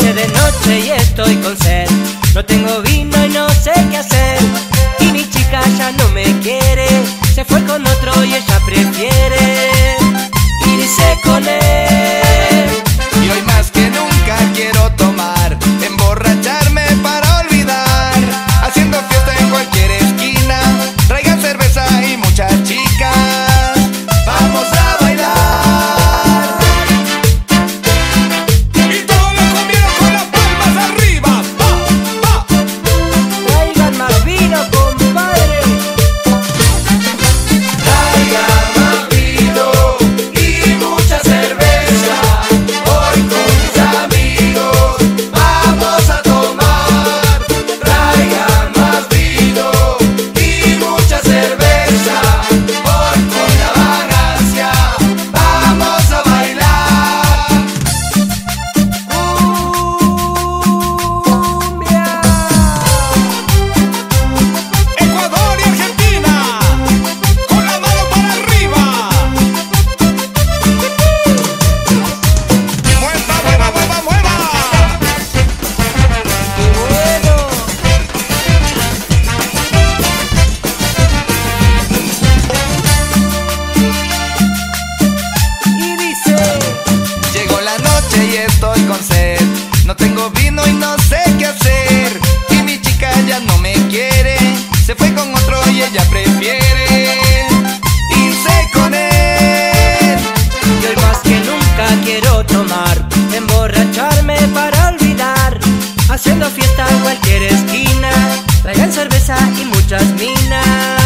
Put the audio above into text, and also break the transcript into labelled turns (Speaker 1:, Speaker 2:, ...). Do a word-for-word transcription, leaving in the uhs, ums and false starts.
Speaker 1: hice de noche y estoy con sed. No tengo vino y no sé qué hacer. Y mi chica ya no me quiere, se fue con otro y ella prefiere irse con él.
Speaker 2: Y hoy más que nunca quiero tomar, emborracharme para olvidar, haciendo fiesta en cualquier esquina. Traigan cerveza y muchas chicas, vamos a bailar. Y todos los cumbieros con las palmas arriba. Va, va.
Speaker 1: Traigan más vino, compadre.
Speaker 2: Traigan más vino y mucha cerveza. Hoy con mis amigos vamos a tomar. Traigan más vino y mucha cerveza. Hoy con la vagancia vamos a bailar.
Speaker 1: Cumbia.
Speaker 2: Ecuador y Argentina, con la mano para arriba. Mueva, mueva, mueva, mueva.
Speaker 1: Bueno. Y dice:
Speaker 2: Llegó la noche y estoy con sed. No tengo vino y no sé qué hacer. Y mi chica ya no me quiere, se fue con otro y ella prefiere irse con él.
Speaker 1: y hoy más que nunca quiero tomar, emborracharme para olvidar, haciendo fiesta en cualquier esquina. Traigan cerveza y muchas minas.